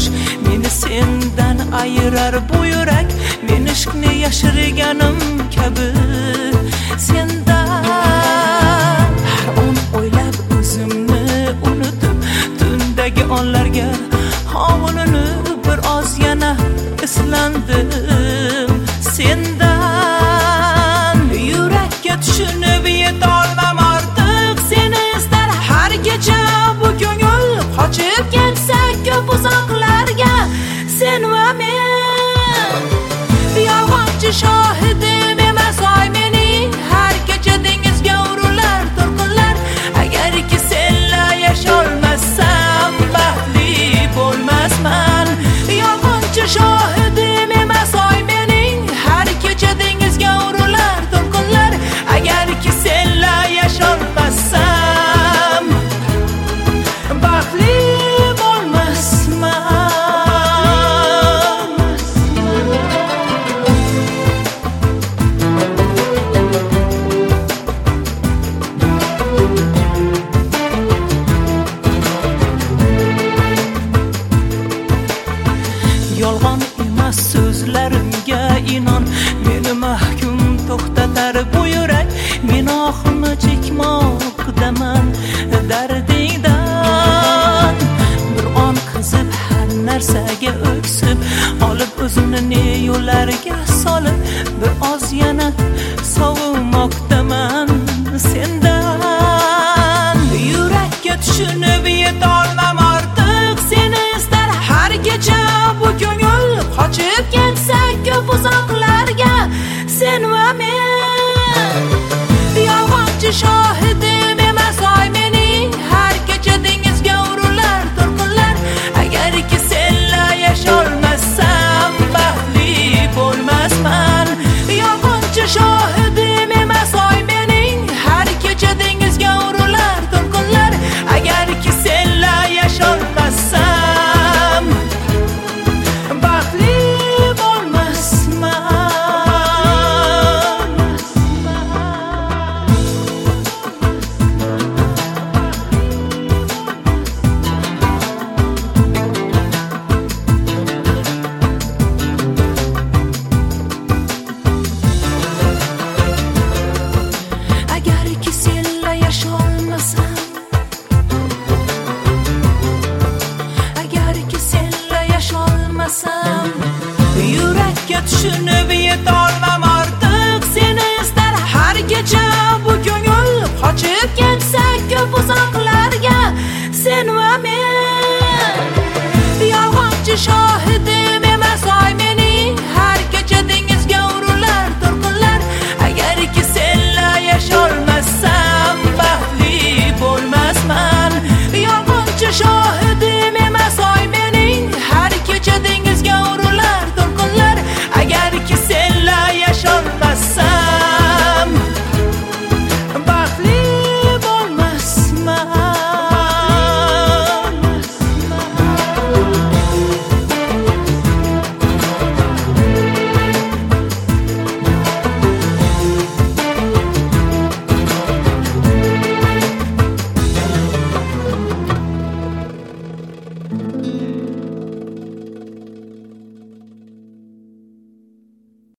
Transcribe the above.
yosh meni sendan ayirar bu yurak men ishqni yashirganim kabi sendan har on o'ylab o'zimni unutib tundagi onlarga hovlinib bir oz yana eslandim sendan yurakka tushunib yetolmam ortiq seni istar har kecha bu ko'ngil qochib ketsa ko'p uzoqlarga sen va men yolg'onchi shohidim emas oy mening har kecha dengizga urilar to'lqinlar agarki senla yasholmasam baxtli bo'lmasman yolg'onchi shohidim emas oy mening har kecha dengizga urilar to'lqinlar agarki senla yasholmasam baxtli yolg'on emas so'zlarimga inon meni mahkum to'xtatar bu yurak men oximni chekmoqdaman dardingdan bir on qizib har narsaga o'ksib olib o'zimni ne yo'llarga solib bir oz yana sovimoqdaman sen